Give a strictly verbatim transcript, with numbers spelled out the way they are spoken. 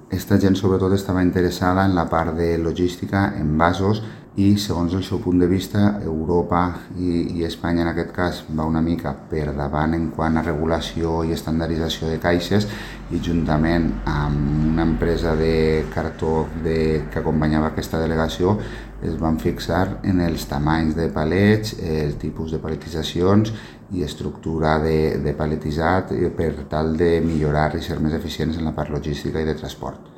Esta gent sobretot estava interessada en la part de logística, envasos, i segons el seu punt de vista Europa i, i Espanya en aquest cas va una mica per davant en quant a regulació i estandardització de caixes, i juntament amb una empresa de cartó de, que acompanyava aquesta delegació es van fixar en els tamanys de palets, el tipus de paletitzacions i estructura de, de paletitzat per tal de millorar i ser més eficients en la part logística i de transport.